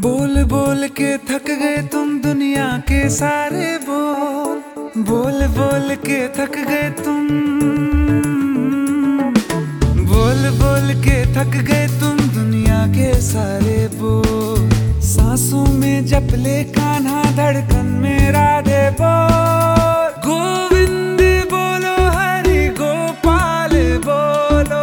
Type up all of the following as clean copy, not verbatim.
बोल बोल के थक गए तुम दुनिया के सारे बोल, बोल बोल के थक गए तुम, बोल बोल के थक गए तुम दुनिया के सारे बोल। सांसों में जप ले कान्हा, धड़कन में राधे बोल, गोविंद बोलो हरि गोपाल बोलो,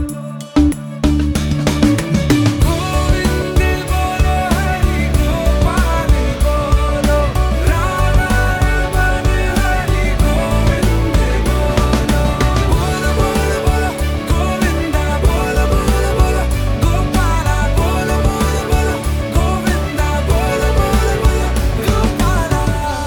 गोविंद बोलो हरि गोपाल बोलो, राधा रमन हरि गोविंद बोलो, बोल बोल बोलो गोविंदा, बोल बोल बोलो गोपाला, बोल बोल बोलो गोविंदा, बोल बोल बोलो गोपाला।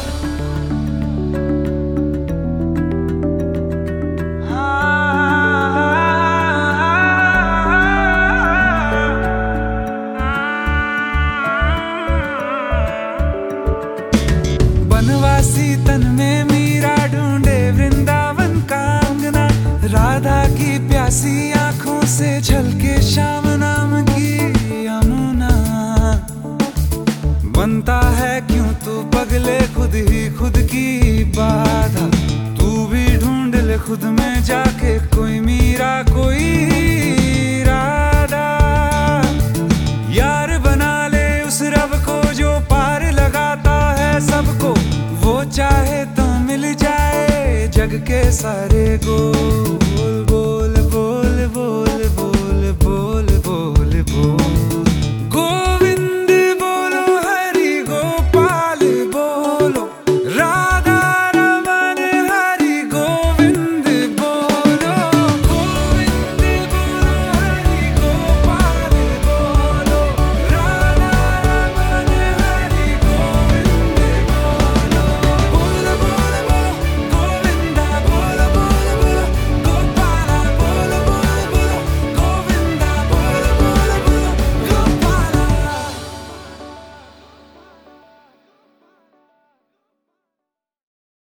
बनवासी तन में मीरा ढूंढे वृंदावन का अंगना, राधा की प्यासी आंखों से झलके श्याम नाम की यमुना। बनता है क्यों तू पगले खुद ही खुद की बाधा, तू भी ढूंढ ले खुद में जाके कोई मीरा कोई राधा। यार बना ले उस रब को जो पार लगाता है सबको, वो चाहे तो मिल जाए जग के सारे गोल।